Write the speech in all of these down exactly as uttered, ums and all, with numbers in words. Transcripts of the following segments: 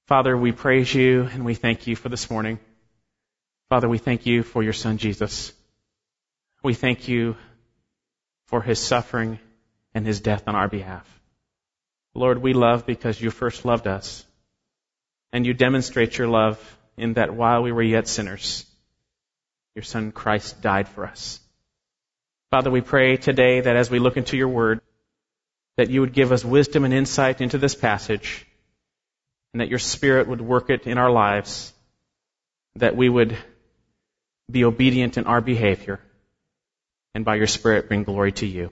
Father, we praise you and we thank you for this morning. Father, we thank you for your Son, Jesus. We thank you for his suffering and his death on our behalf. Lord, we love because you first loved us. And you demonstrate your love in that while we were yet sinners, your Son Christ died for us. Father, we pray today that as we look into your word, that you would give us wisdom and insight into this passage, and that your Spirit would work it in our lives, that we would be obedient in our behavior, and by your Spirit bring glory to you.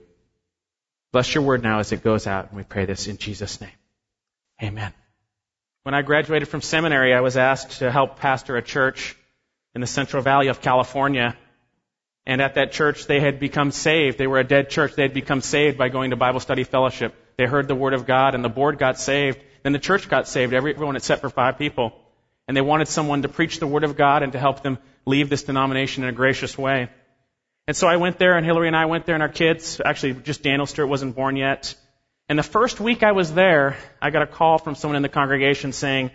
Bless your word now as it goes out, and we pray this in Jesus' name. Amen. When I graduated from seminary, I was asked to help pastor a church in the Central Valley of California. And at that church, they had become saved. They were a dead church. They had become saved by going to Bible study fellowship. They heard the word of God, and the board got saved. Then the church got saved, everyone except for five people. And they wanted someone to preach the word of God and to help them leave this denomination in a gracious way. And so I went there, and Hillary and I went there, and our kids, actually just Daniel Stewart wasn't born yet. And the first week I was there, I got a call from someone in the congregation saying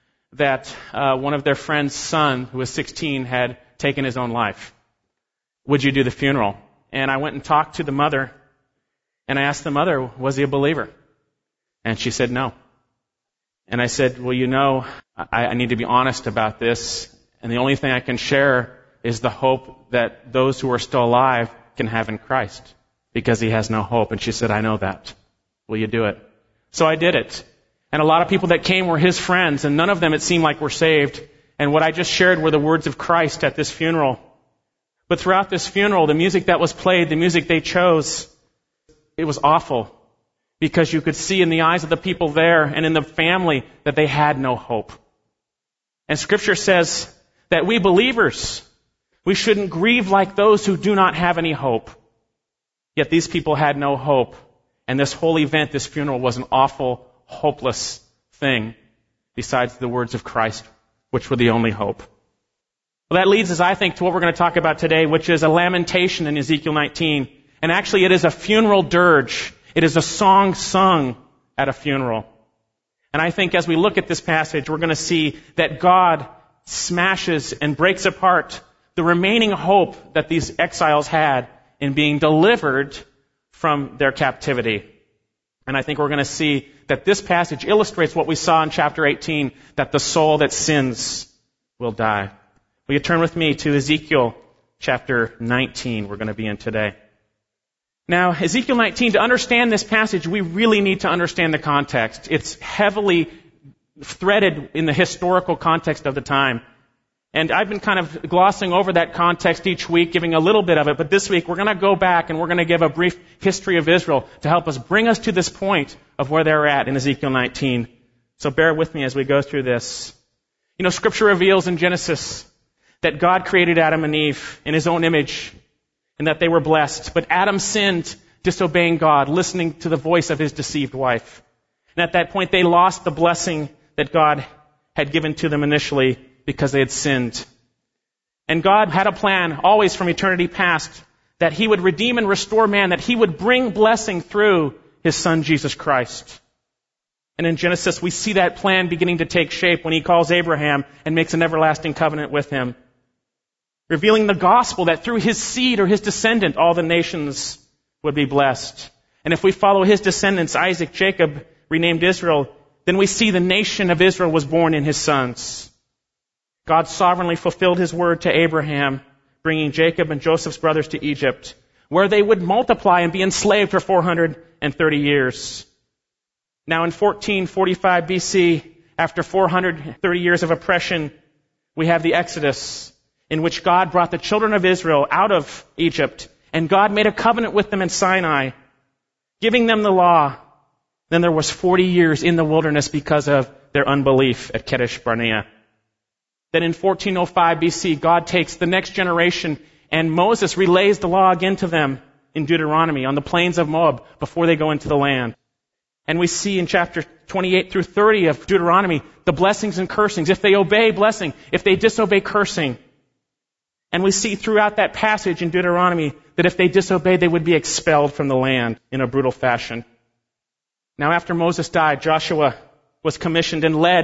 that uh, one of their friend's son, who was sixteen, had taken his own life. Would you do the funeral? And I went and talked to the mother, and I asked the mother, was he a believer? And she said no. And I said, well, you know, I, I need to be honest about this, and the only thing I can share is the hope that those who are still alive can have in Christ, because he has no hope. And she said, I know that. Will you do it? So I did it. And a lot of people that came were his friends, and none of them, it seemed like, were saved. And what I just shared were the words of Christ at this funeral. But throughout this funeral, the music that was played, the music they chose, it was awful, because you could see in the eyes of the people there and in the family that they had no hope. And Scripture says that we believers, we shouldn't grieve like those who do not have any hope. Yet these people had no hope. And this whole event, this funeral, was an awful, hopeless thing, besides the words of Christ, which were the only hope. Well, that leads us, I think, to what we're going to talk about today, which is a lamentation in Ezekiel nineteen. And actually, it is a funeral dirge. It is a song sung at a funeral. And I think as we look at this passage, we're going to see that God smashes and breaks apart the remaining hope that these exiles had in being delivered from their captivity. And I think we're going to see that this passage illustrates what we saw in chapter eighteen, that the soul that sins will die. Will you turn with me to Ezekiel chapter nineteen, we're going to be in today. Now, Ezekiel nineteen, to understand this passage, we really need to understand the context. It's heavily threaded in the historical context of the time. And I've been kind of glossing over that context each week, giving a little bit of it. But this week, we're going to go back and we're going to give a brief history of Israel to help us bring us to this point of where they're at in Ezekiel nineteen. So bear with me as we go through this. You know, Scripture reveals in Genesis that God created Adam and Eve in his own image, and that they were blessed. But Adam sinned, disobeying God, listening to the voice of his deceived wife. And at that point, they lost the blessing that God had given to them initially because they had sinned. And God had a plan, always from eternity past, that he would redeem and restore man, that he would bring blessing through his Son, Jesus Christ. And in Genesis, we see that plan beginning to take shape when he calls Abraham and makes an everlasting covenant with him, revealing the gospel that through his seed or his descendant, all the nations would be blessed. And if we follow his descendants, Isaac, Jacob, renamed Israel, then we see the nation of Israel was born in his sons. God sovereignly fulfilled his word to Abraham, bringing Jacob and Joseph's brothers to Egypt, where they would multiply and be enslaved for four hundred thirty years. Now in fourteen forty-five B C, after four hundred thirty years of oppression, we have the Exodus, in which God brought the children of Israel out of Egypt, and God made a covenant with them in Sinai, giving them the law. Then there was forty years in the wilderness because of their unbelief at Kadesh Barnea. Then in fourteen oh five B C, God takes the next generation, and Moses relays the law again to them in Deuteronomy on the plains of Moab before they go into the land. And we see in chapter twenty-eight through thirty of Deuteronomy the blessings and cursings. If they obey, blessing. If they disobey, cursing. And we see throughout that passage in Deuteronomy that if they disobeyed, they would be expelled from the land in a brutal fashion. Now after Moses died, Joshua was commissioned and led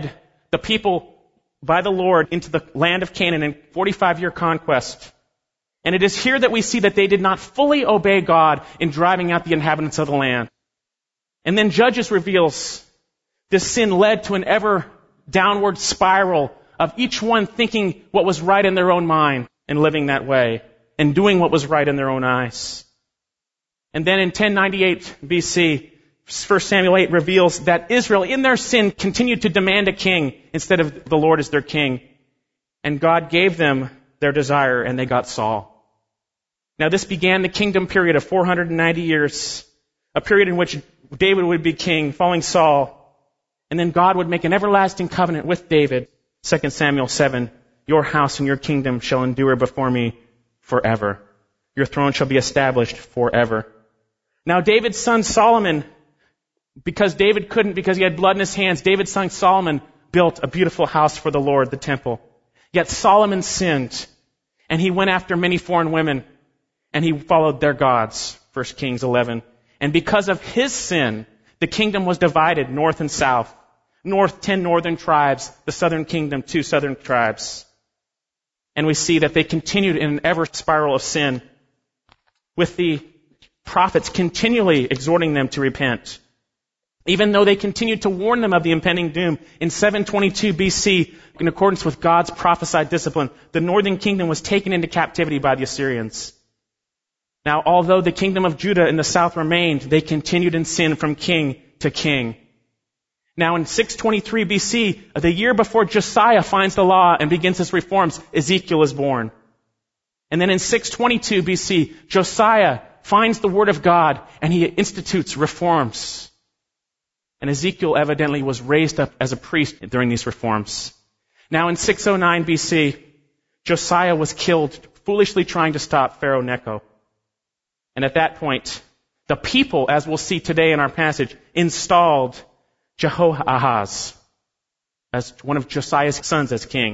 the people by the Lord into the land of Canaan in forty-five-year conquest. And it is here that we see that they did not fully obey God in driving out the inhabitants of the land. And then Judges reveals this sin led to an ever downward spiral of each one thinking what was right in their own mind and living that way and doing what was right in their own eyes. And then in ten ninety-eight B C, First Samuel eight reveals that Israel, in their sin, continued to demand a king instead of the Lord as their king. And God gave them their desire, and they got Saul. Now this began the kingdom period of four hundred ninety years, a period in which David would be king, following Saul. And then God would make an everlasting covenant with David. Second Samuel seven, your house and your kingdom shall endure before me forever. Your throne shall be established forever. Now David's son Solomon, because David couldn't, because he had blood in his hands, David's son Solomon built a beautiful house for the Lord, the temple. Yet Solomon sinned, and he went after many foreign women, and he followed their gods, First Kings eleven. And because of his sin, the kingdom was divided north and south. North, ten northern tribes, the southern kingdom, two southern tribes. And we see that they continued in an ever spiral of sin, with the prophets continually exhorting them to repent. Even though they continued to warn them of the impending doom, in seven twenty-two B C, in accordance with God's prophesied discipline, the northern kingdom was taken into captivity by the Assyrians. Now, although the kingdom of Judah in the south remained, they continued in sin from king to king. Now, in six twenty-three B C, the year before Josiah finds the law and begins his reforms, Ezekiel is born. And then in six twenty-two B C, Josiah finds the word of God and he institutes reforms. And Ezekiel evidently was raised up as a priest during these reforms. Now in six oh nine B C, Josiah was killed foolishly trying to stop Pharaoh Necho. And at that point, the people, as we'll see today in our passage, installed Jehoahaz as one of Josiah's sons as king.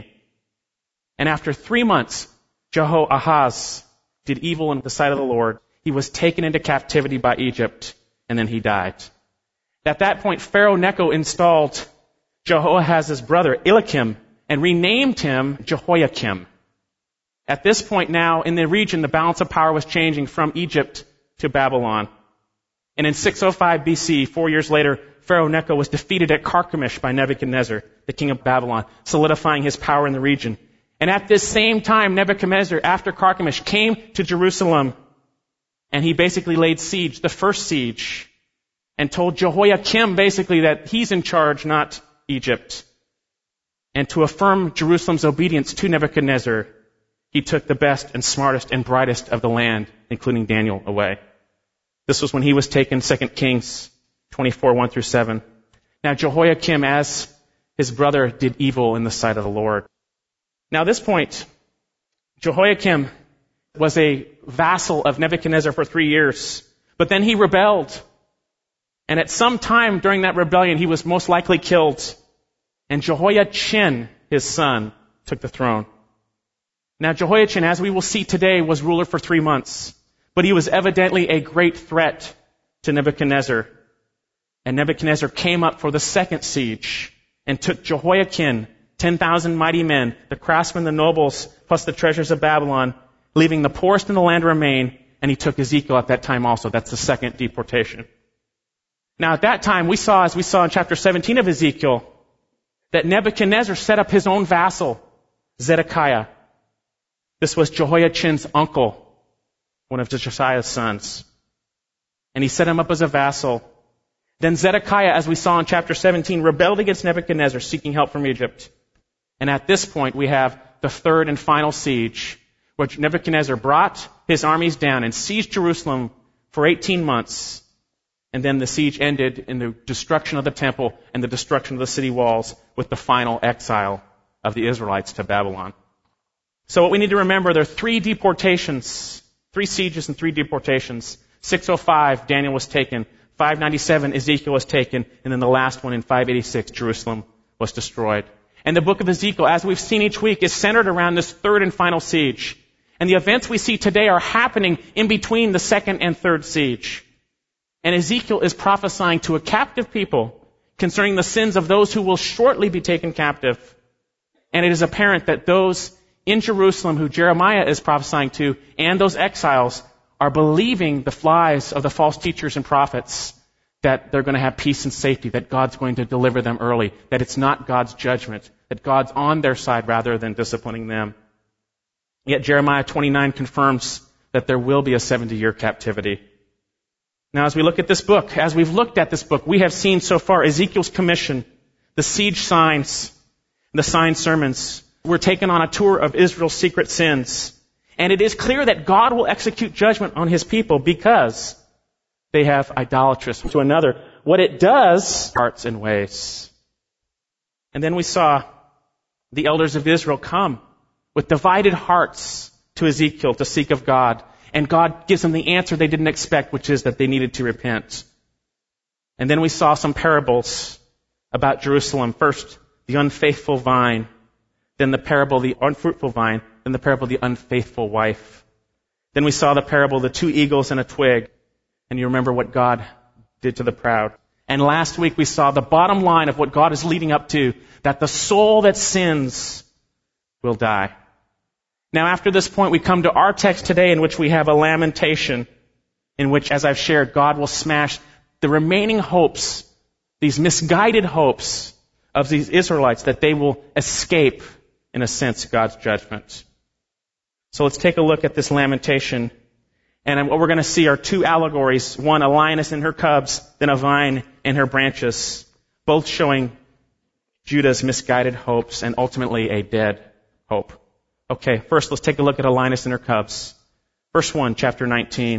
And after three months, Jehoahaz did evil in the sight of the Lord. He was taken into captivity by Egypt, and then he died. At that point, Pharaoh Necho installed Jehoahaz's brother, Eliakim, and renamed him Jehoiakim. At this point now, in the region, the balance of power was changing from Egypt to Babylon. And in six oh five B C, four years later, Pharaoh Necho was defeated at Carchemish by Nebuchadnezzar, the king of Babylon, solidifying his power in the region. And at this same time, Nebuchadnezzar, after Carchemish, came to Jerusalem, and he basically laid siege, the first siege, and told Jehoiakim basically that he's in charge, not Egypt. And to affirm Jerusalem's obedience to Nebuchadnezzar, he took the best and smartest and brightest of the land, including Daniel, away. This was when he was taken, Second Kings twenty-four, one through seven. Now Jehoiakim, as his brother, did evil in the sight of the Lord. Now at this point, Jehoiakim was a vassal of Nebuchadnezzar for three years, but then he rebelled. And at some time during that rebellion, he was most likely killed. And Jehoiachin, his son, took the throne. Now Jehoiachin, as we will see today, was ruler for three months. But he was evidently a great threat to Nebuchadnezzar. And Nebuchadnezzar came up for the second siege and took Jehoiachin, ten thousand mighty men, the craftsmen, the nobles, plus the treasures of Babylon, leaving the poorest in the land to remain. And he took Ezekiel at that time also. That's the second deportation. Now at that time, we saw, as we saw in chapter seventeen of Ezekiel, that Nebuchadnezzar set up his own vassal, Zedekiah. This was Jehoiachin's uncle, one of Josiah's sons. And he set him up as a vassal. Then Zedekiah, as we saw in chapter seventeen, rebelled against Nebuchadnezzar, seeking help from Egypt. And at this point, we have the third and final siege, which Nebuchadnezzar brought his armies down and seized Jerusalem for eighteen months. And then the siege ended in the destruction of the temple and the destruction of the city walls with the final exile of the Israelites to Babylon. So what we need to remember, there are three deportations, three sieges and three deportations. six oh five, Daniel was taken. five ninety-seven, Ezekiel was taken. And then the last one in five eighty-six, Jerusalem was destroyed. And the book of Ezekiel, as we've seen each week, is centered around this third and final siege. And the events we see today are happening in between the second and third siege. And Ezekiel is prophesying to a captive people concerning the sins of those who will shortly be taken captive. And it is apparent that those in Jerusalem who Jeremiah is prophesying to and those exiles are believing the lies of the false teachers and prophets that they're going to have peace and safety, that God's going to deliver them early, that it's not God's judgment, that God's on their side rather than disciplining them. Yet Jeremiah twenty-nine confirms that there will be a seventy-year captivity. Now, as we look at this book, as we've looked at this book, we have seen so far Ezekiel's commission, the siege signs, the sign sermons. We're taken on a tour of Israel's secret sins. And it is clear that God will execute judgment on his people because they have idolatrous to another. What it does, hearts and ways. And then we saw the elders of Israel come with divided hearts to Ezekiel to seek of God. And God gives them the answer they didn't expect, which is that they needed to repent. And then we saw some parables about Jerusalem. First, the unfaithful vine. Then the parable of the unfruitful vine. Then the parable of the unfaithful wife. Then we saw the parable of the two eagles and a twig. And you remember what God did to the proud. And last week we saw the bottom line of what God is leading up to, that the soul that sins will die. Now, after this point, we come to our text today in which we have a lamentation in which, as I've shared, God will smash the remaining hopes, these misguided hopes of these Israelites, that they will escape, in a sense, God's judgment. So let's take a look at this lamentation. And what we're going to see are two allegories. One, a lioness and her cubs, then a vine and her branches, both showing Judah's misguided hopes and ultimately a dead hope. Okay, first let's take a look at a lioness and her cubs. Verse one, chapter nineteen.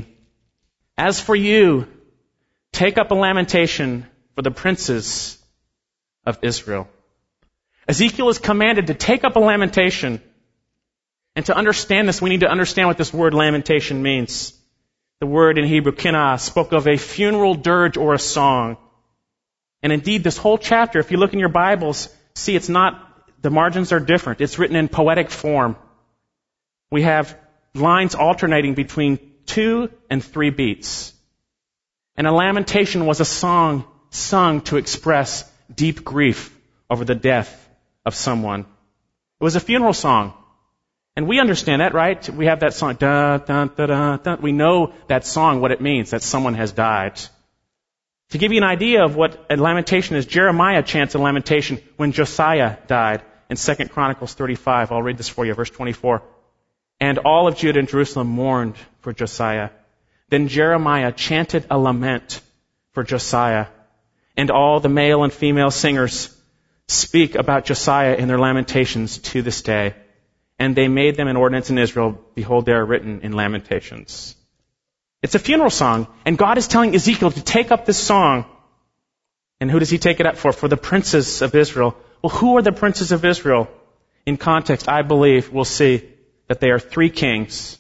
As for you, take up a lamentation for the princes of Israel. Ezekiel is commanded to take up a lamentation. And to understand this, we need to understand what this word lamentation means. The word in Hebrew, kinah, spoke of a funeral dirge or a song. And indeed, this whole chapter, if you look in your Bibles, see it's not, the margins are different. It's written in poetic form. We have lines alternating between two and three beats. And a lamentation was a song sung to express deep grief over the death of someone. It was a funeral song. And we understand that, right? We have that song, da, da, da, da, da. We know that song, what it means, that someone has died. To give you an idea of what a lamentation is, Jeremiah chants a lamentation when Josiah died in Second Chronicles thirty-five. I'll read this for you, verse twenty-four. And all of Judah and Jerusalem mourned for Josiah. Then Jeremiah chanted a lament for Josiah. And all the male and female singers speak about Josiah in their lamentations to this day. And they made them an ordinance in Israel. Behold, they are written in lamentations. It's a funeral song. And God is telling Ezekiel to take up this song. And who does he take it up for? For the princes of Israel. Well, who are the princes of Israel? In context, I believe we'll see that they are three kings.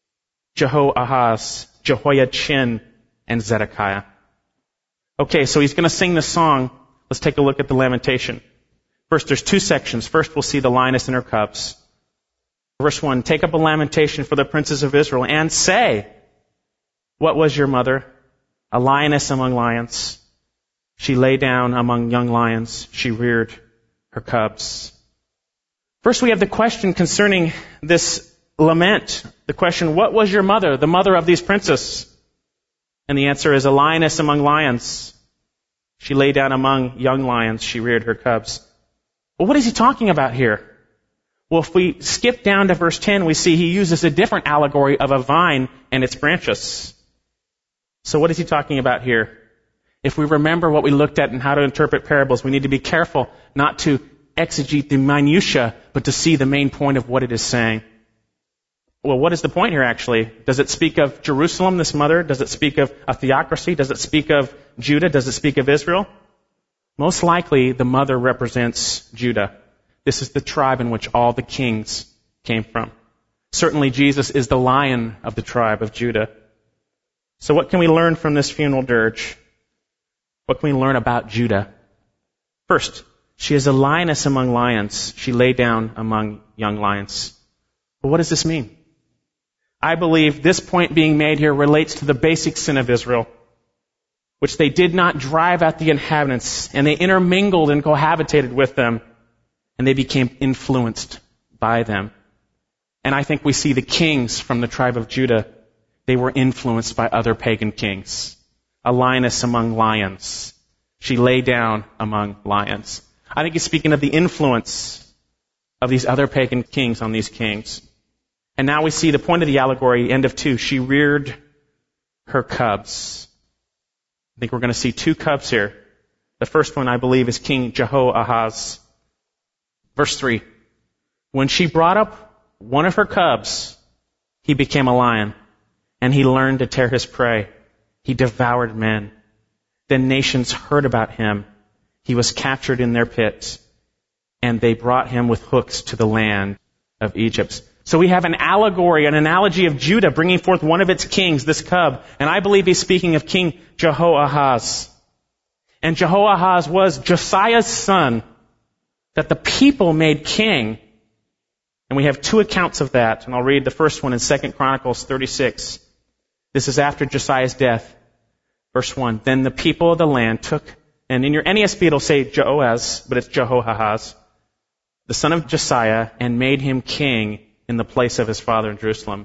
Jehoahaz, Jehoiachin, and Zedekiah. Okay, so he's going to sing this song. Let's take a look at the lamentation. First, there's two sections. First, we'll see the lioness and her cubs. Verse one, take up a lamentation for the princes of Israel and say, what was your mother? A lioness among lions. She lay down among young lions. She reared her cubs. First, we have the question concerning this lament. The question, what was your mother, the mother of these princes? And the answer is a lioness among lions. She lay down among young lions. She reared her cubs. Well, what is he talking about here? Well, if we skip down to verse ten, we see he uses a different allegory of a vine and its branches. So what is he talking about here? If we remember what we looked at and how to interpret parables, we need to be careful not to exegete the minutiae, but to see the main point of what it is saying. Well, what is the point here actually? Does it speak of Jerusalem, this mother? Does it speak of a theocracy? Does it speak of Judah? Does it speak of Israel? Most likely, the mother represents Judah. This is the tribe in which all the kings came from. Certainly, Jesus is the lion of the tribe of Judah. So what can we learn from this funeral dirge? What can we learn about Judah? First, she is a lioness among lions. She lay down among young lions. But what does this mean? I believe this point being made here relates to the basic sin of Israel. which they did not drive out the inhabitants, and they intermingled and cohabitated with them, and they became influenced by them. And I think we see the kings from the tribe of Judah, they were influenced by other pagan kings. A lioness among lions. She lay down among lions. I think he's speaking of the influence of these other pagan kings on these kings. And now we see the point of the allegory, end of two. She reared her cubs. I think we're going to see two cubs here. The first one, I believe, is King Jehoahaz. Verse three. When she brought up one of her cubs, he became a lion, and he learned to tear his prey. He devoured men. Then nations heard about him. He was captured in their pits, and they brought him with hooks to the land of Egypt. So we have an allegory, an analogy of Judah bringing forth one of its kings, this cub. And I believe he's speaking of King Jehoahaz. And Jehoahaz was Josiah's son that the people made king. And we have two accounts of that. And I'll read the first one in Second Chronicles thirty-six. This is after Josiah's death. Verse one. Then the people of the land took, and in your N A S B it'll say Jehoaz, but it's Jehoahaz, the son of Josiah, and made him king in the place of his father in Jerusalem.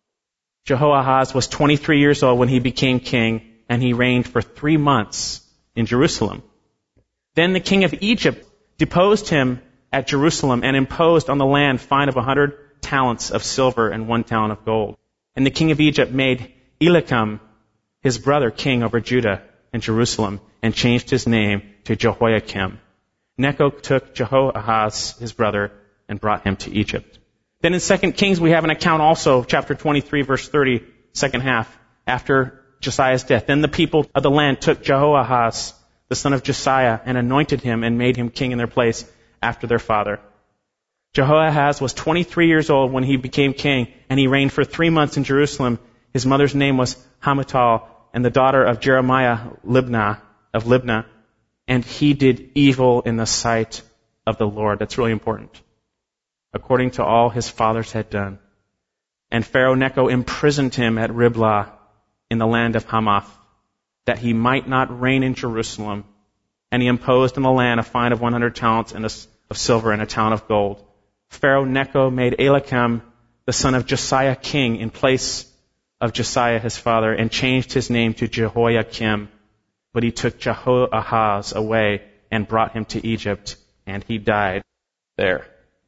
Jehoahaz was twenty-three years old when he became king, and he reigned for three months in Jerusalem. Then the king of Egypt deposed him at Jerusalem and imposed on the land fine of a hundred talents of silver and one talent of gold. And the king of Egypt made Elikam, his brother, king over Judah and Jerusalem, and changed his name to Jehoiakim. Necho took Jehoahaz, his brother, and brought him to Egypt. Then in Second Kings, we have an account also, chapter twenty-three, verse thirty, second half, after Josiah's death. Then the people of the land took Jehoahaz, the son of Josiah, and anointed him and made him king in their place after their father. Jehoahaz was twenty-three years old when he became king, and he reigned for three months in Jerusalem. His mother's name was Hamutal, and the daughter of Jeremiah Libnah, of Libnah. And he did evil in the sight of the Lord. That's really important. According to all his fathers had done. And Pharaoh Necho imprisoned him at Riblah in the land of Hamath, that he might not reign in Jerusalem. And he imposed on the land a fine of one hundred talents and a, of silver and a talent of gold. Pharaoh Necho made Elikam, the son of Josiah, king in place of Josiah his father, and changed his name to Jehoiakim. But he took Jehoahaz away and brought him to Egypt, and he died there.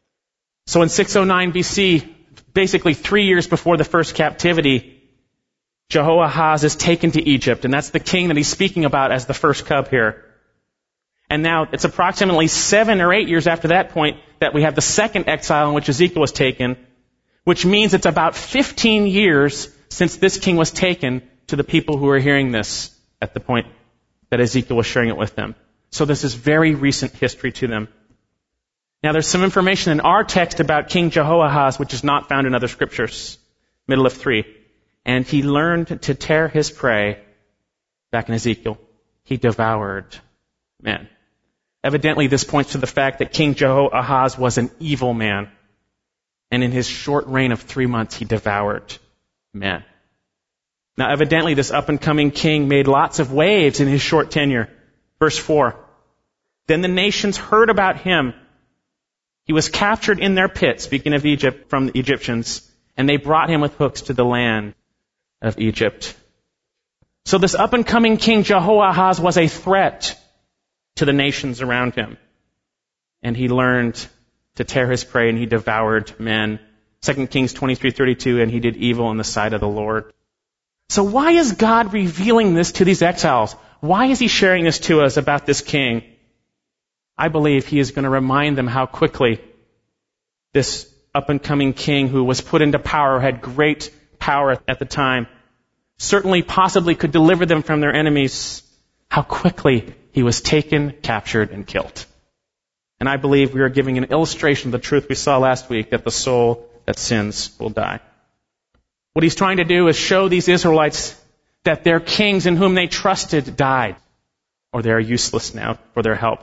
So in six oh nine B C, basically three years before the first captivity, Jehoahaz is taken to Egypt, and that's the king that he's speaking about as the first cub here. And now it's approximately seven or eight years after that point that we have the second exile in which Ezekiel was taken, which means it's about fifteen years since this king was taken to the people who are hearing this at the point that Ezekiel was sharing it with them. So this is very recent history to them. Now there's some information in our text about King Jehoahaz which is not found in other scriptures. Middle of three. And he learned to tear his prey, back in Ezekiel. He devoured men. Evidently this points to the fact that King Jehoahaz was an evil man. And in his short reign of three months he devoured men. Now evidently this up-and-coming king made lots of waves in his short tenure. Verse four. Then the nations heard about him. He was captured in their pit, speaking of Egypt, from the Egyptians, and they brought him with hooks to the land of Egypt. So this up-and-coming king Jehoahaz was a threat to the nations around him. And he learned to tear his prey, and he devoured men. Second Kings twenty-three thirty-two, and he did evil in the sight of the Lord. So why is God revealing this to these exiles? Why is he sharing this to us about this king? I believe he is going to remind them how quickly this up-and-coming king who was put into power, had great power at the time, certainly possibly could deliver them from their enemies, how quickly he was taken, captured, and killed. And I believe we are giving an illustration of the truth we saw last week, that the soul that sins will die. What he's trying to do is show these Israelites that their kings in whom they trusted died, or they are useless now for their help.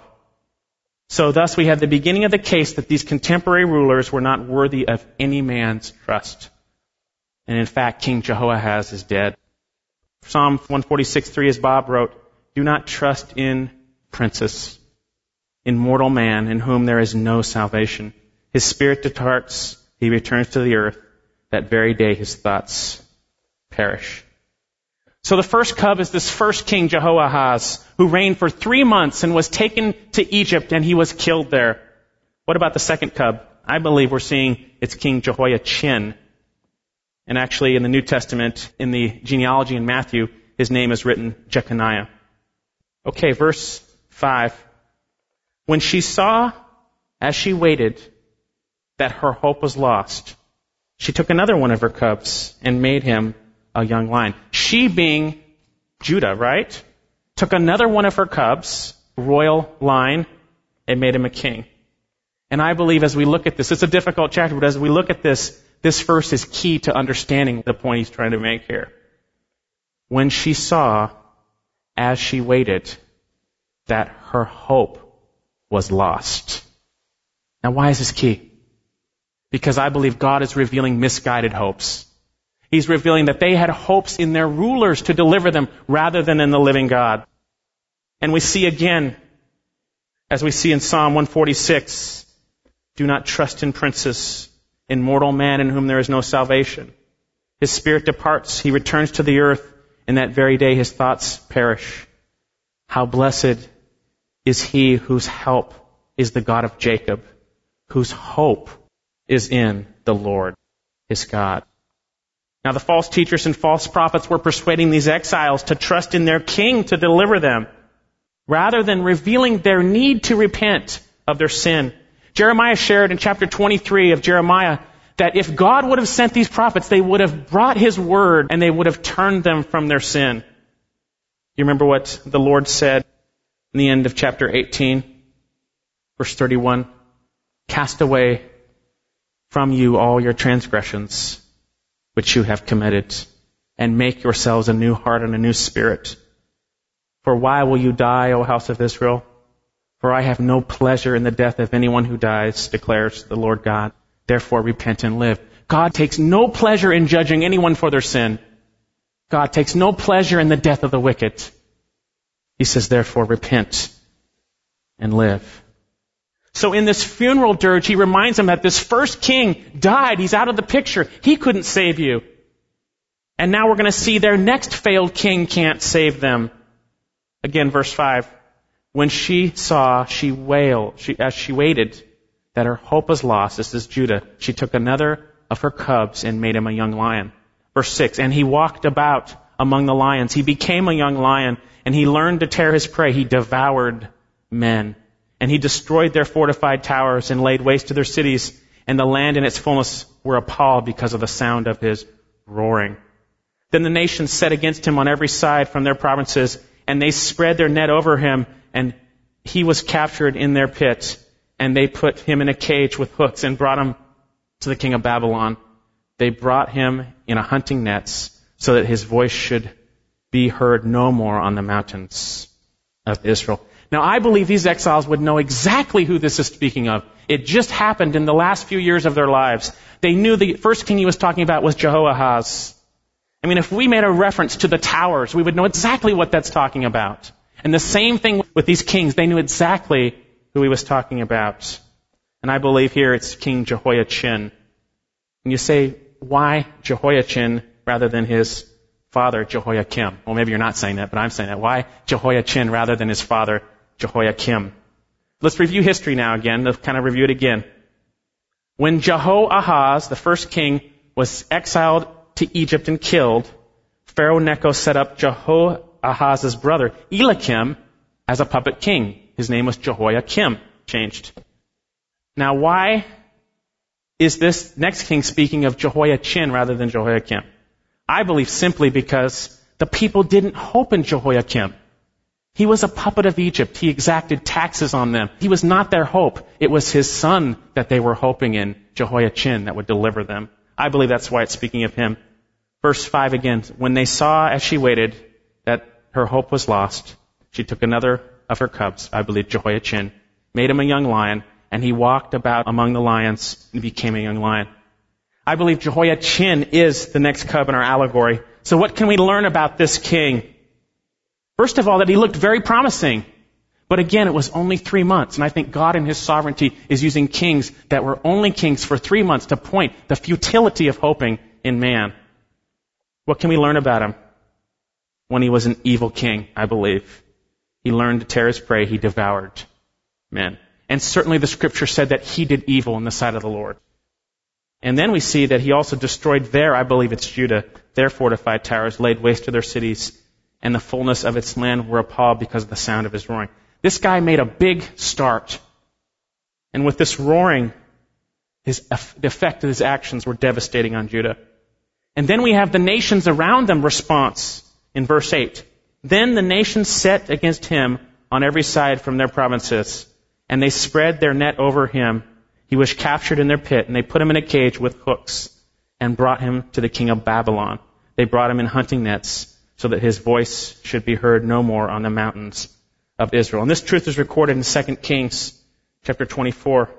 So thus we have the beginning of the case that these contemporary rulers were not worthy of any man's trust. And in fact, King Jehoahaz is dead. Psalm one forty-six three, as Bob wrote, Do not trust in princes, in mortal man, in whom there is no salvation. His spirit departs, he returns to the earth. That very day his thoughts perish. So the first cub is this first king, Jehoahaz, who reigned for three months and was taken to Egypt, and he was killed there. What about the second cub? I believe we're seeing it's King Jehoiachin. And actually in the New Testament, in the genealogy in Matthew, his name is written Jeconiah. Okay, verse five. When she saw, as she waited, that her hope was lost, she took another one of her cubs and made him a young lion. She being Judah, right? Took another one of her cubs, royal line, and made him a king. And I believe as we look at this, it's a difficult chapter, but as we look at this, this verse is key to understanding the point he's trying to make here. When she saw, as she waited, that her hope was lost. Now why is this key? Because I believe God is revealing misguided hopes. He's revealing that they had hopes in their rulers to deliver them rather than in the living God. And we see again, as we see in Psalm one forty-six, do not trust in princes, in mortal man in whom there is no salvation. His spirit departs, he returns to the earth, and that very day his thoughts perish. How blessed is he whose help is the God of Jacob, whose hope is in the Lord, his God. Now the false teachers and false prophets were persuading these exiles to trust in their king to deliver them, rather than revealing their need to repent of their sin. Jeremiah shared in chapter twenty-three of Jeremiah that if God would have sent these prophets, they would have brought his word and they would have turned them from their sin. You remember what the Lord said in the end of chapter eighteen, verse thirty-one? Cast away from you all your transgressions which you have committed, and make yourselves a new heart and a new spirit. For why will you die, O house of Israel? For I have no pleasure in the death of anyone who dies, declares the Lord God. Therefore repent and live. God takes no pleasure in judging anyone for their sin. God takes no pleasure in the death of the wicked. He says, therefore repent and live. So in this funeral dirge, he reminds them that this first king died. He's out of the picture. He couldn't save you. And now we're going to see their next failed king can't save them. Again, verse five. When she saw, she wailed, she, as she waited, that her hope was lost. This is Judah. She took another of her cubs and made him a young lion. Verse six. And he walked about among the lions. He became a young lion, and he learned to tear his prey. He devoured men. And he destroyed their fortified towers and laid waste to their cities, and the land and its fullness were appalled because of the sound of his roaring. Then the nations set against him on every side from their provinces, and they spread their net over him, and he was captured in their pit, and they put him in a cage with hooks and brought him to the king of Babylon. They brought him in a hunting nets so that his voice should be heard no more on the mountains of Israel. Now, I believe these exiles would know exactly who this is speaking of. It just happened in the last few years of their lives. They knew the first king he was talking about was Jehoahaz. I mean, if we made a reference to the towers, we would know exactly what that's talking about. And the same thing with these kings. They knew exactly who he was talking about. And I believe here it's King Jehoiachin. And you say, why Jehoiachin rather than his father Jehoiakim? Well, maybe you're not saying that, but I'm saying that. Why Jehoiachin rather than his father Jehoiakim? Let's review history now again. Let's kind of review it again. When Jehoahaz, the first king, was exiled to Egypt and killed, Pharaoh Necho set up Jehoahaz's brother Eliakim as a puppet king. His name was Jehoiakim, changed. Now, why is this next king speaking of Jehoiachin rather than Jehoiakim? I believe simply because the people didn't hope in Jehoiakim. He was a puppet of Egypt. He exacted taxes on them. He was not their hope. It was his son that they were hoping in, Jehoiachin, that would deliver them. I believe that's why it's speaking of him. Verse five again. When they saw as she waited that her hope was lost, she took another of her cubs, I believe Jehoiachin, made him a young lion, and he walked about among the lions and became a young lion. I believe Jehoiachin is the next cub in our allegory. So what can we learn about this king? First of all, that he looked very promising. But again, it was only three months. And I think God in his sovereignty is using kings that were only kings for three months to point the futility of hoping in man. What can we learn about him? When he was an evil king, I believe. He learned to tear his prey. He devoured men. And certainly the scripture said that he did evil in the sight of the Lord. And then we see that he also destroyed their, I believe it's Judah, their fortified towers, laid waste to their cities, and the fullness of its land were appalled because of the sound of his roaring. This guy made a big start. And with this roaring, his, the effect of his actions were devastating on Judah. And then we have the nations around them response in verse eight. Then the nations set against him on every side from their provinces, and they spread their net over him. He was captured in their pit, and they put him in a cage with hooks and brought him to the king of Babylon. They brought him in hunting nets so that his voice should be heard no more on the mountains of Israel. And this truth is recorded in Second Kings chapter twenty-four,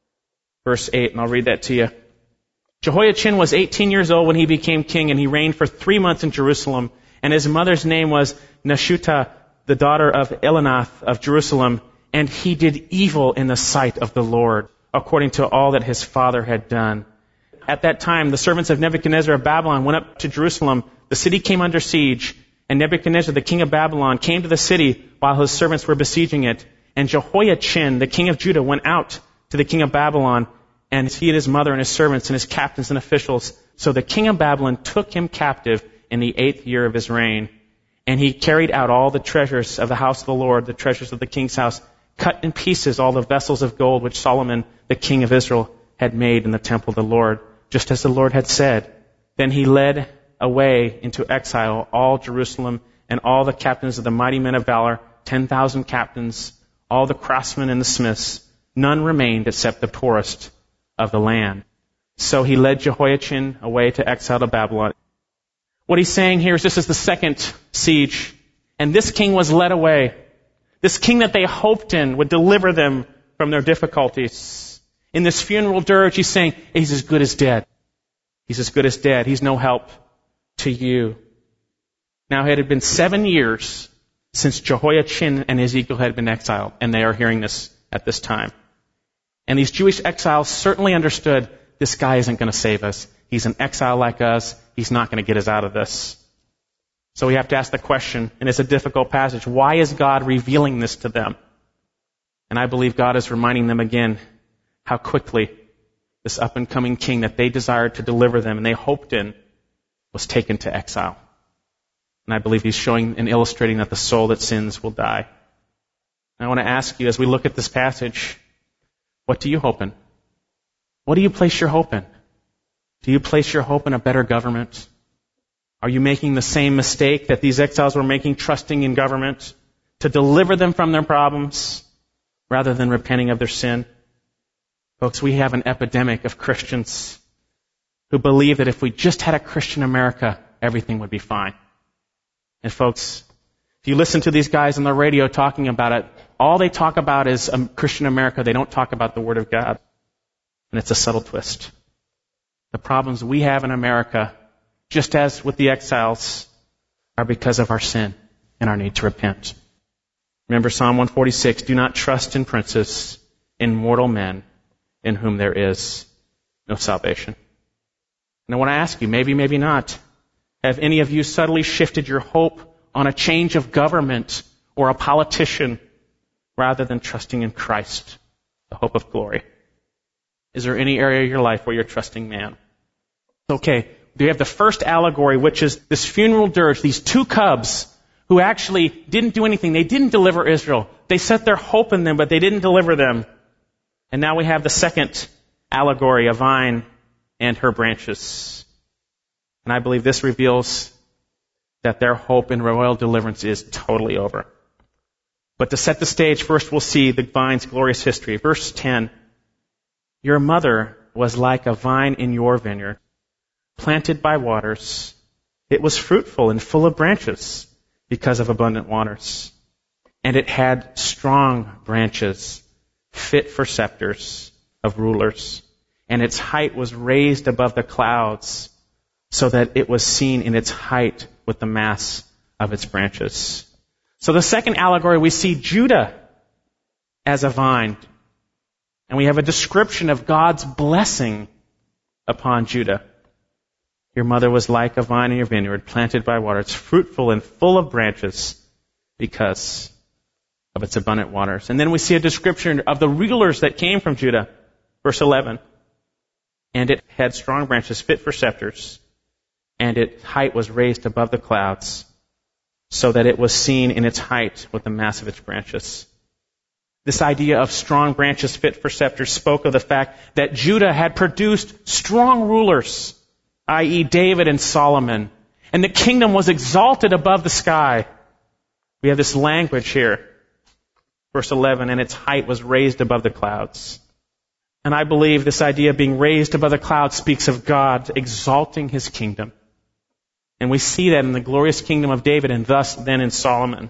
verse eight, and I'll read that to you. Jehoiachin was eighteen years old when he became king, and he reigned for three months in Jerusalem. And his mother's name was Neshuta, the daughter of Elanath of Jerusalem. And he did evil in the sight of the Lord, according to all that his father had done. At that time, the servants of Nebuchadnezzar of Babylon went up to Jerusalem. The city came under siege, and Nebuchadnezzar, the king of Babylon, came to the city while his servants were besieging it. And Jehoiachin, the king of Judah, went out to the king of Babylon, and he and his mother and his servants and his captains and officials. So the king of Babylon took him captive in the eighth year of his reign. And he carried out all the treasures of the house of the Lord, the treasures of the king's house, cut in pieces all the vessels of gold which Solomon, the king of Israel, had made in the temple of the Lord, just as the Lord had said. Then he led away into exile all Jerusalem and all the captains of the mighty men of valor, ten thousand captains, all the craftsmen and the smiths. None remained except the poorest of the land. So he led Jehoiachin away to exile to Babylon. What he's saying here is this is the second siege, and this king was led away. This king that they hoped in would deliver them from their difficulties. In this funeral dirge, he's saying, he's as good as dead. He's as good as dead. He's no help to you. Now, it had been seven years since Jehoiachin and Ezekiel had been exiled, and they are hearing this at this time. And these Jewish exiles certainly understood this guy isn't going to save us. He's an exile like us. He's not going to get us out of this. So we have to ask the question, and it's a difficult passage, why is God revealing this to them? And I believe God is reminding them again how quickly this up-and-coming king that they desired to deliver them and they hoped in was taken to exile. And I believe he's showing and illustrating that the soul that sins will die. And I want to ask you, as we look at this passage, what do you hope in? What do you place your hope in? Do you place your hope in a better government? Are you making the same mistake that these exiles were making, trusting in government to deliver them from their problems rather than repenting of their sin? Folks, we have an epidemic of Christians who believe that if we just had a Christian America, everything would be fine. And folks, if you listen to these guys on the radio talking about it, all they talk about is a Christian America. They don't talk about the Word of God. And it's a subtle twist. The problems we have in America, just as with the exiles, are because of our sin and our need to repent. Remember Psalm one forty-six, do not trust in princes, in mortal men, in whom there is no salvation. And I want to ask you, maybe, maybe not, have any of you subtly shifted your hope on a change of government or a politician rather than trusting in Christ, the hope of glory? Is there any area of your life where you're trusting man? Okay, we have the first allegory, which is this funeral dirge, these two cubs who actually didn't do anything. They didn't deliver Israel. They set their hope in them, but they didn't deliver them. And now we have the second allegory, a vine and her branches. And I believe this reveals that their hope in royal deliverance is totally over. But to set the stage, first we'll see the vine's glorious history. Verse ten, your mother was like a vine in your vineyard, planted by waters. It was fruitful and full of branches because of abundant waters. And it had strong branches, fit for scepters of rulers. And its height was raised above the clouds, so that it was seen in its height with the mass of its branches. So the second allegory, we see Judah as a vine. And we have a description of God's blessing upon Judah. Your mother was like a vine in your vineyard, planted by water. It's fruitful and full of branches because of its abundant waters. And then we see a description of the rulers that came from Judah. Verse eleven. And it had strong branches fit for scepters, and its height was raised above the clouds, so that it was seen in its height with the mass of its branches. This idea of strong branches fit for scepters spoke of the fact that Judah had produced strong rulers, that is. David and Solomon, and the kingdom was exalted above the sky. We have this language here. Verse eleven, and its height was raised above the clouds. And I believe this idea of being raised above the clouds speaks of God exalting His kingdom. And we see that in the glorious kingdom of David and thus then in Solomon.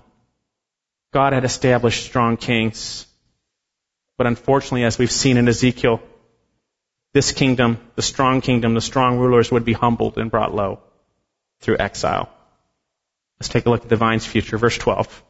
God had established strong kings. But unfortunately, as we've seen in Ezekiel, this kingdom, the strong kingdom, the strong rulers would be humbled and brought low through exile. Let's take a look at the vine's future. Verse twelve.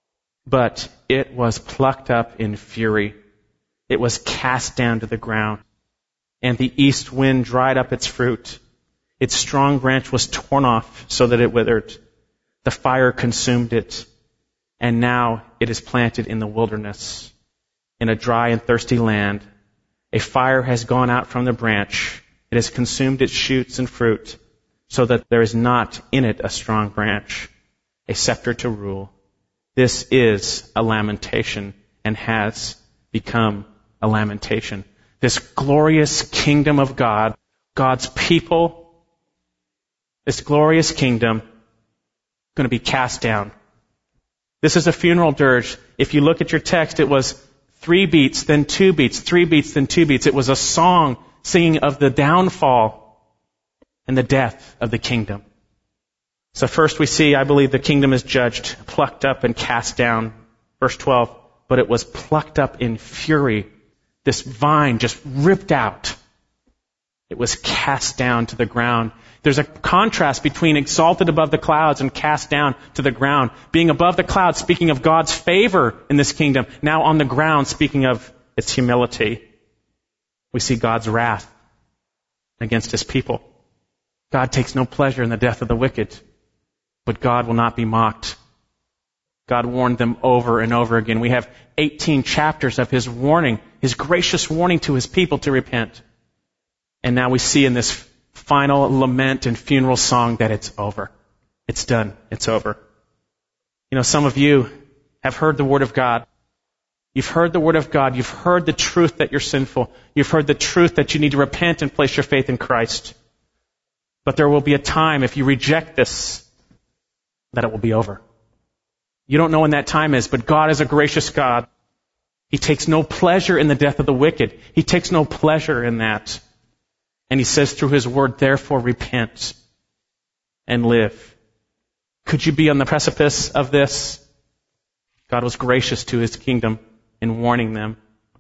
But it was plucked up in fury. It was cast down to the ground. And the east wind dried up its fruit. Its strong branch was torn off so that it withered. The fire consumed it. And now it is planted in the wilderness, in a dry and thirsty land. A fire has gone out from the branch. It has consumed its shoots and fruit, so that there is not in it a strong branch, a scepter to rule. This is a lamentation and has become a lamentation. This glorious kingdom of God, God's people, this glorious kingdom, going to be cast down. This is a funeral dirge. If you look at your text, it was three beats, then two beats, three beats, then two beats. It was a song singing of the downfall and the death of the kingdom. So first we see, I believe, the kingdom is judged, plucked up and cast down. Verse twelve, but it was plucked up in fury. This vine just ripped out. It was cast down to the ground. There's a contrast between exalted above the clouds and cast down to the ground. Being above the clouds, speaking of God's favor in this kingdom. Now on the ground, speaking of its humility. We see God's wrath against His people. God takes no pleasure in the death of the wicked, but God will not be mocked. God warned them over and over again. We have eighteen chapters of His warning, His gracious warning to His people to repent. And now we see in this final lament and funeral song that it's over. It's done. It's over. You know, some of you have heard the Word of God. You've heard the Word of God. You've heard the truth that you're sinful. You've heard the truth that you need to repent and place your faith in Christ. But there will be a time, if you reject this, that it will be over. You don't know when that time is, but God is a gracious God. He takes no pleasure in the death of the wicked. He takes no pleasure in that. And He says through His Word, therefore repent and live. Could you be on the precipice of this? God was gracious to His kingdom in warning them.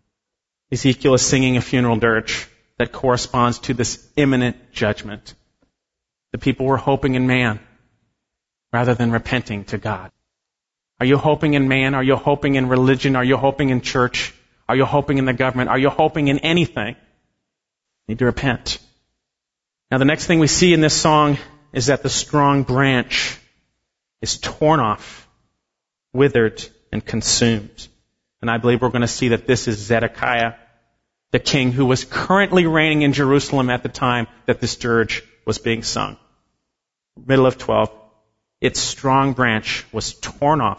Ezekiel is singing a funeral dirge that corresponds to this imminent judgment. The people were hoping in man rather than repenting to God. Are you hoping in man? Are you hoping in religion? Are you hoping in church? Are you hoping in the government? Are you hoping in anything? You need to repent. Now the next thing we see in this song is that the strong branch is torn off, withered, and consumed. And I believe we're going to see that this is Zedekiah, the king who was currently reigning in Jerusalem at the time that this dirge was being sung. Middle of twelve. Its strong branch was torn off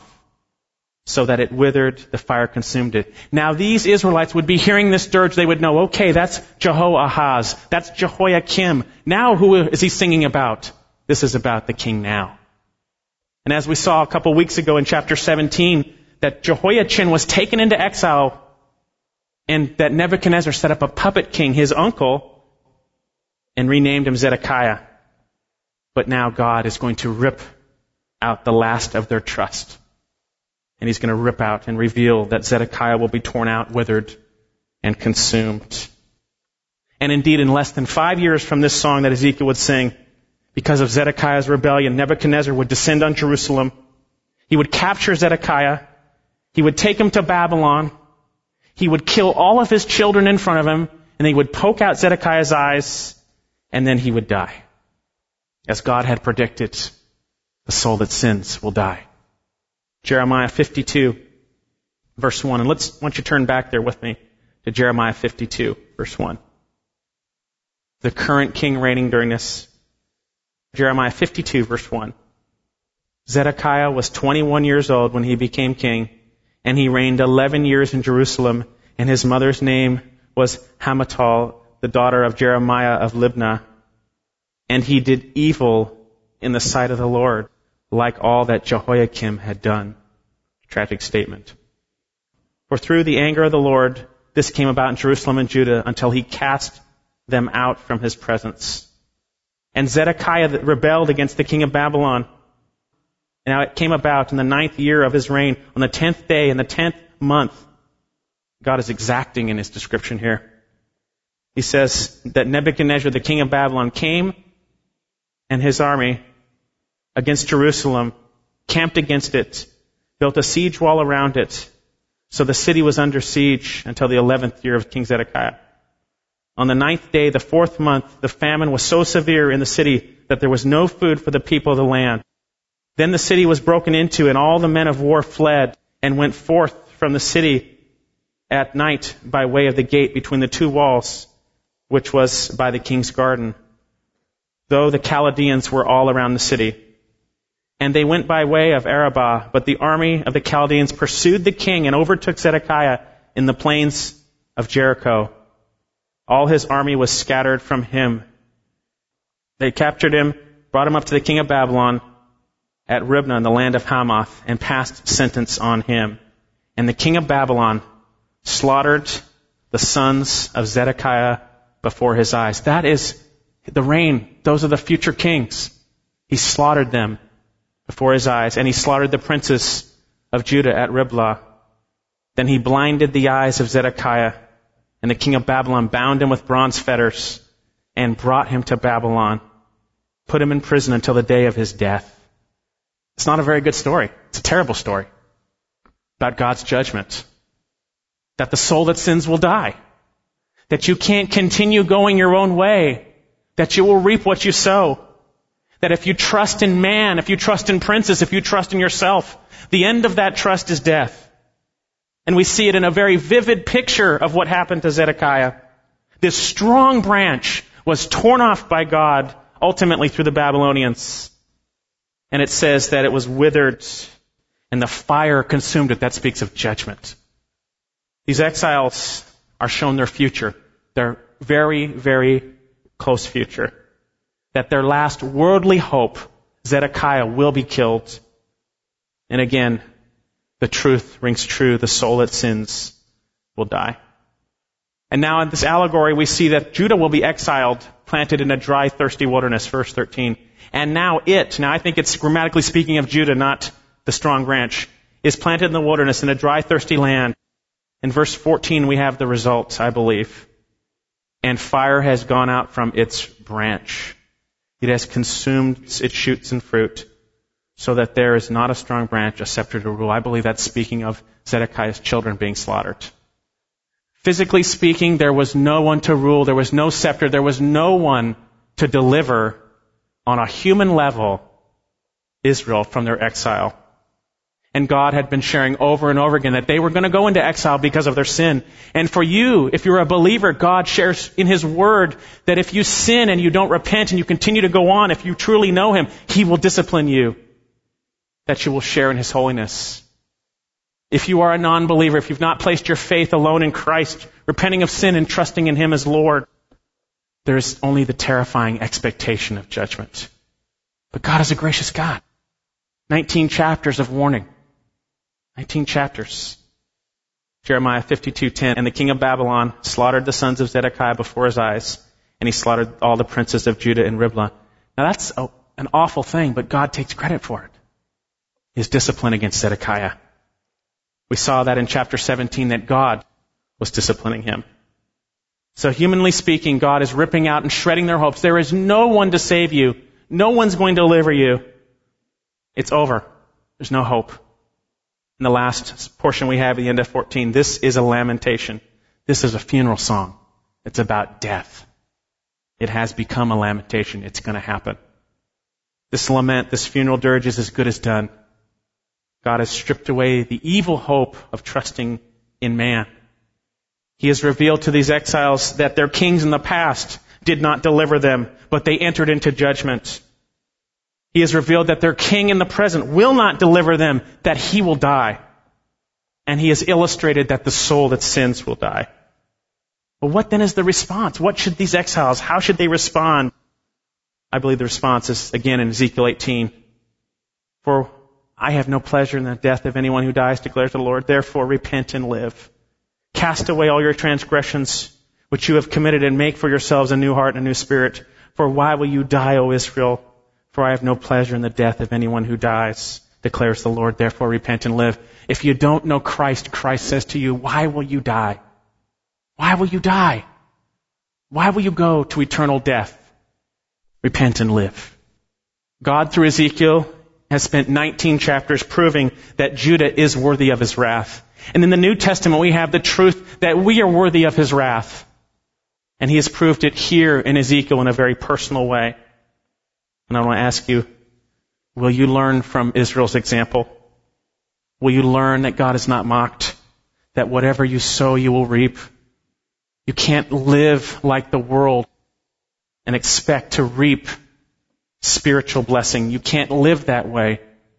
so that it withered, the fire consumed it. Now these Israelites would be hearing this dirge, they would know, okay, that's Jehoahaz, that's Jehoiakim. Now who is he singing about? This is about the king now. And as we saw a couple weeks ago in chapter seventeen, that Jehoiachin was taken into exile and that Nebuchadnezzar set up a puppet king, his uncle, and renamed him Zedekiah. But now God is going to rip out the last of their trust. And He's going to rip out and reveal that Zedekiah will be torn out, withered, and consumed. And indeed, in less than five years from this song that Ezekiel would sing, because of Zedekiah's rebellion, Nebuchadnezzar would descend on Jerusalem. He would capture Zedekiah. He would take him to Babylon. He would kill all of his children in front of him, and he would poke out Zedekiah's eyes, and then he would die. As God had predicted, the soul that sins will die. Jeremiah fifty-two, verse one. And let's, why don't you turn back there with me to Jeremiah fifty-two, verse one. The current king reigning during this. Jeremiah fifty-two, verse one. Zedekiah was twenty-one years old when he became king, and he reigned eleven years in Jerusalem, and his mother's name was Hamutal, the daughter of Jeremiah of Libnah. And he did evil in the sight of the Lord, like all that Jehoiakim had done. Tragic statement. For through the anger of the Lord, this came about in Jerusalem and Judah until he cast them out from his presence. And Zedekiah rebelled against the king of Babylon. Now it came about in the ninth year of his reign, on the tenth day, in the tenth month. God is exacting in his description here. He says that Nebuchadnezzar, the king of Babylon, came and his army against Jerusalem, camped against it, built a siege wall around it. So the city was under siege until the eleventh year of King Zedekiah. On the ninth day, the fourth month, the famine was so severe in the city that there was no food for the people of the land. Then the city was broken into, and all the men of war fled and went forth from the city at night by way of the gate between the two walls, which was by the king's garden, though the Chaldeans were all around the city. And they went by way of Arabah, but the army of the Chaldeans pursued the king and overtook Zedekiah in the plains of Jericho. All his army was scattered from him. They captured him, brought him up to the king of Babylon at Ribnah in the land of Hamath, and passed sentence on him. And the king of Babylon slaughtered the sons of Zedekiah before his eyes. That is the reign. Those are the future kings. He slaughtered them before his eyes, and he slaughtered the princes of Judah at Riblah. Then he blinded the eyes of Zedekiah, and the king of Babylon bound him with bronze fetters and brought him to Babylon, put him in prison until the day of his death. It's not a very good story. It's a terrible story about God's judgment. That the soul that sins will die. That you can't continue going your own way. That you will reap what you sow. That if you trust in man, if you trust in princes, if you trust in yourself, the end of that trust is death. And we see it in a very vivid picture of what happened to Zedekiah. This strong branch was torn off by God, ultimately through the Babylonians. And it says that it was withered and the fire consumed it. That speaks of judgment. These exiles are shown their future, their very, very close future. That their last worldly hope, Zedekiah, will be killed. And again, the truth rings true. The soul that sins will die. And now in this allegory, we see that Judah will be exiled, planted in a dry, thirsty wilderness, verse thirteen. And now it, now I think it's grammatically speaking of Judah, not the strong branch, is planted in the wilderness in a dry, thirsty land. In verse fourteen, we have the result, I believe. And fire has gone out from its branch. It has consumed its shoots and fruit, so that there is not a strong branch, a scepter to rule. I believe that's speaking of Zedekiah's children being slaughtered. Physically speaking, there was no one to rule. There was no scepter. There was no one to deliver on a human level Israel from their exile. And God had been sharing over and over again that they were going to go into exile because of their sin. And for you, if you're a believer, God shares in His Word that if you sin and you don't repent and you continue to go on, if you truly know Him, He will discipline you. That you will share in His holiness. If you are a non-believer, if you've not placed your faith alone in Christ, repenting of sin and trusting in Him as Lord, there is only the terrifying expectation of judgment. But God is a gracious God. Nineteen chapters of warning. Nineteen chapters. Jeremiah fifty-two ten. And the king of Babylon slaughtered the sons of Zedekiah before his eyes, and he slaughtered all the princes of Judah in Riblah. Now that's a, an awful thing, but God takes credit for it. His discipline against Zedekiah. We saw that in chapter seventeen, that God was disciplining him. So humanly speaking, God is ripping out and shredding their hopes. There is no one to save you. No one's going to deliver you. It's over. There's no hope. And the last portion we have at the end of fourteen, this is a lamentation. This is a funeral song. It's about death. It has become a lamentation. It's going to happen. This lament, this funeral dirge is as good as done. God has stripped away the evil hope of trusting in man. He has revealed to these exiles that their kings in the past did not deliver them, but they entered into judgment. He has revealed that their king in the present will not deliver them, that he will die. And he has illustrated that the soul that sins will die. But what then is the response? What should these exiles, how should they respond? I believe the response is, again, in Ezekiel eighteen. For I have no pleasure in the death of anyone who dies, declares the Lord. Therefore repent and live. Cast away all your transgressions which you have committed, and make for yourselves a new heart and a new spirit. For why will you die, O Israel? For I have no pleasure in the death of anyone who dies, declares the Lord. Therefore repent and live. If you don't know Christ, Christ says to you, why will you die? Why will you die? Why will you go to eternal death? Repent and live. God, through Ezekiel, has spent nineteen chapters proving that Judah is worthy of his wrath. And in the New Testament, we have the truth that we are worthy of his wrath. And he has proved it here in Ezekiel in a very personal way. And I want to ask you, will you learn from Israel's example? Will you learn that God is not mocked? That whatever you sow, you will reap? You can't live like the world and expect to reap spiritual blessing. You can't live that way.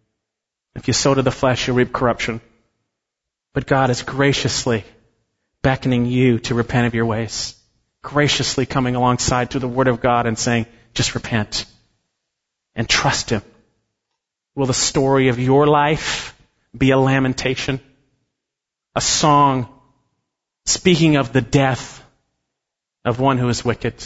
If you sow to the flesh, you reap corruption. But God is graciously beckoning you to repent of your ways. Graciously coming alongside to the Word of God and saying, just repent and trust Him. Will the story of your life be a lamentation? A song speaking of the death of one who is wicked?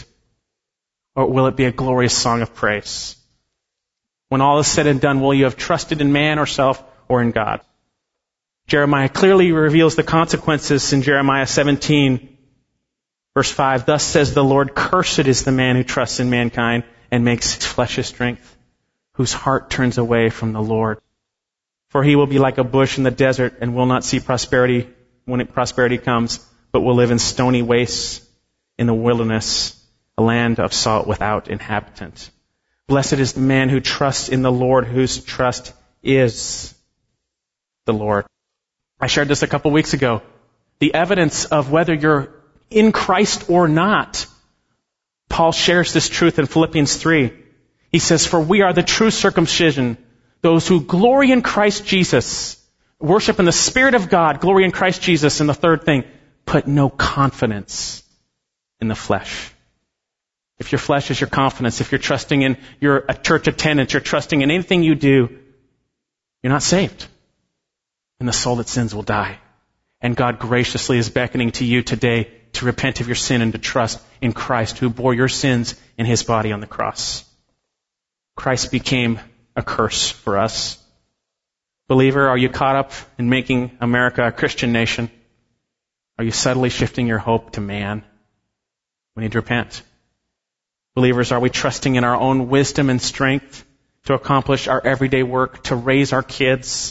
Or will it be a glorious song of praise? When all is said and done, will you have trusted in man or self or in God? Jeremiah clearly reveals the consequences in Jeremiah seventeen, verse five. Thus says the Lord, cursed is the man who trusts in mankind and makes his flesh his strength, whose heart turns away from the Lord. For he will be like a bush in the desert and will not see prosperity when it, prosperity comes, but will live in stony wastes in the wilderness, a land of salt without inhabitant. Blessed is the man who trusts in the Lord, whose trust is the Lord. I shared this a couple weeks ago. The evidence of whether you're in Christ or not. Paul shares this truth in Philippians three. He says, for we are the true circumcision, those who glory in Christ Jesus, worship in the Spirit of God, glory in Christ Jesus. And the third thing, put no confidence in the flesh. If your flesh is your confidence, if you're trusting in your a church attendance, you're trusting in anything you do, you're not saved. And the soul that sins will die. And God graciously is beckoning to you today to repent of your sin and to trust in Christ, who bore your sins in His body on the cross. Christ became a curse for us. Believer, are you caught up in making America a Christian nation? Are you subtly shifting your hope to man? We need to repent. Believers, are we trusting in our own wisdom and strength to accomplish our everyday work, to raise our kids,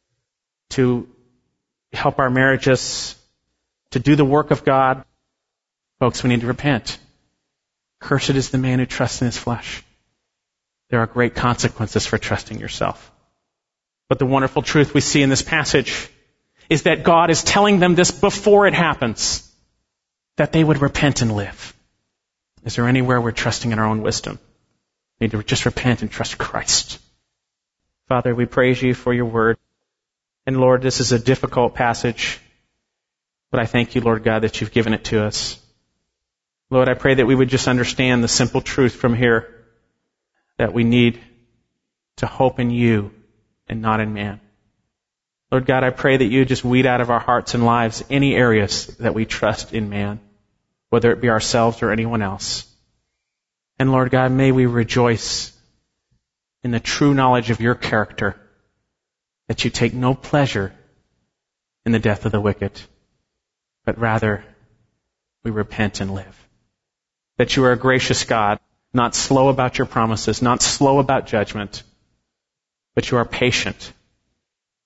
to help our marriages, to do the work of God? Folks, we need to repent. Cursed is the man who trusts in his flesh. There are great consequences for trusting yourself. But the wonderful truth we see in this passage is that God is telling them this before it happens, that they would repent and live. Is there anywhere we're trusting in our own wisdom? We need to just repent and trust Christ. Father, we praise you for your word. And Lord, this is a difficult passage, but I thank you, Lord God, that you've given it to us. Lord, I pray that we would just understand the simple truth from here, that we need to hope in you and not in man. Lord God, I pray that you just weed out of our hearts and lives any areas that we trust in man, whether it be ourselves or anyone else. And Lord God, may we rejoice in the true knowledge of your character, that you take no pleasure in the death of the wicked, but rather we repent and live. That you are a gracious God, not slow about your promises, not slow about judgment, but you are patient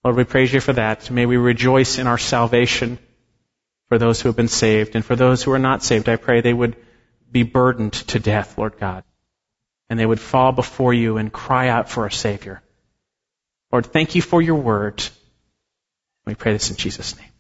Lord, we praise you for that. May we rejoice in our salvation for those who have been saved. And for those who are not saved, I pray they would be burdened to death, Lord God. And they would fall before you and cry out for a Savior. Lord, thank you for your word. We pray this in Jesus' name.